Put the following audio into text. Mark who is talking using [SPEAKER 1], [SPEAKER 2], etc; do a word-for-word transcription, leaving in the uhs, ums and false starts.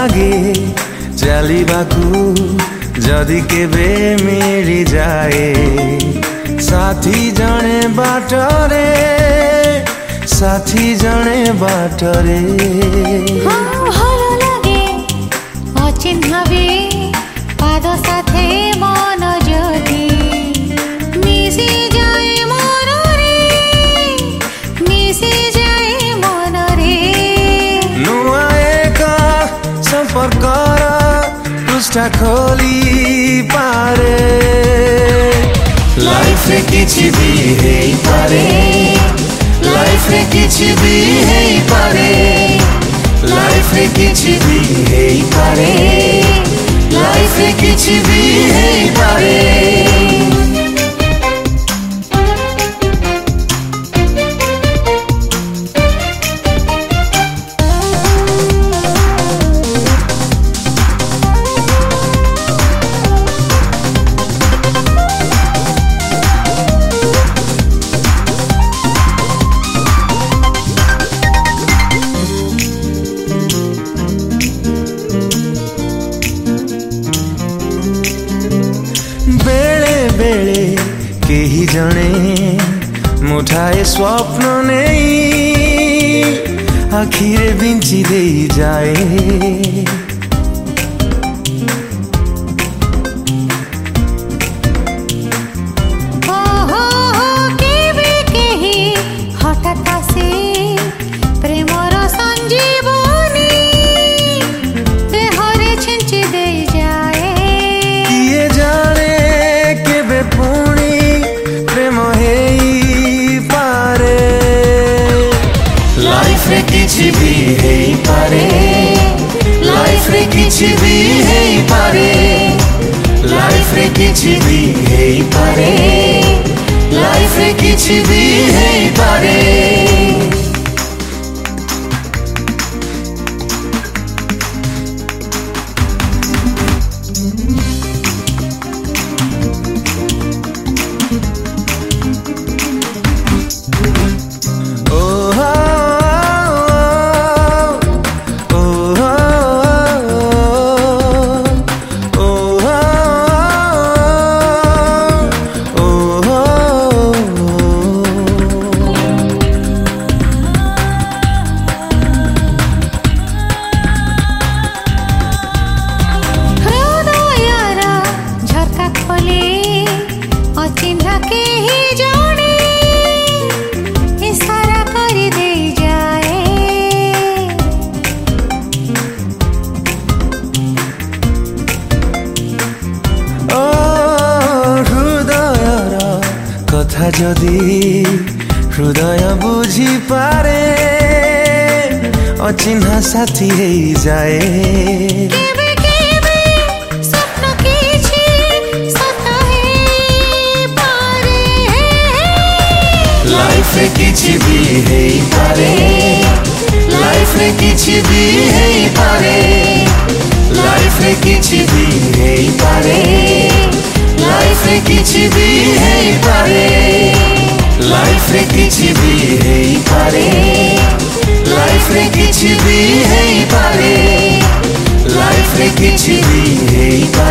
[SPEAKER 1] लागे चलिबाकू जदि केबे मिली जाए साथी जणे बाटरे साथी जणे बाटरे
[SPEAKER 2] भल लागे अचिन्ह भी पाद साथे मन जदि मिसी जाए मन रे मिसी जाए मन रे
[SPEAKER 1] नुआ एक संपर्कर पृष्ठा खोली पारे लाइफ रे किछि भी हेई पारे लाइफ रे किछि भी हेई पारे लाइफ रे किछि भी हेई पारे लाइफ रे किछि भी हेई पारे केही जणे मुठाए स्वप्न नहीं आखिरे बिंची दे जाए
[SPEAKER 2] ओहो केबे केही हठात आसे प्रेमर संजीवनी देहरे छिंची दे जाए
[SPEAKER 1] किए जाने केबे पुणी प्रेम हेई पारे लाइफ रे किछि भी हेई पारे लाइफ रे किछि भी हेई पारे लाइफ रे किछि भी हेई पारे लाइफ रे किछि भी हेई पारे कथा जदि हृदय बुझी पारे अचिन्हा साथी हेई जाए
[SPEAKER 2] केबे केबे स्वप्न किछि सत हेई पारे
[SPEAKER 1] लाइफ रे किछि भी हेई पारे लाइफ रे किछि भी हेई पारे लाइफ रे किछि भी हेई पारे लाइफ रे किछि भी हेई पारे लाइफ रे किछि भी हेई पारे लाइफ रे किछि भी हेई पारे लाइफ रे किछि भी हेई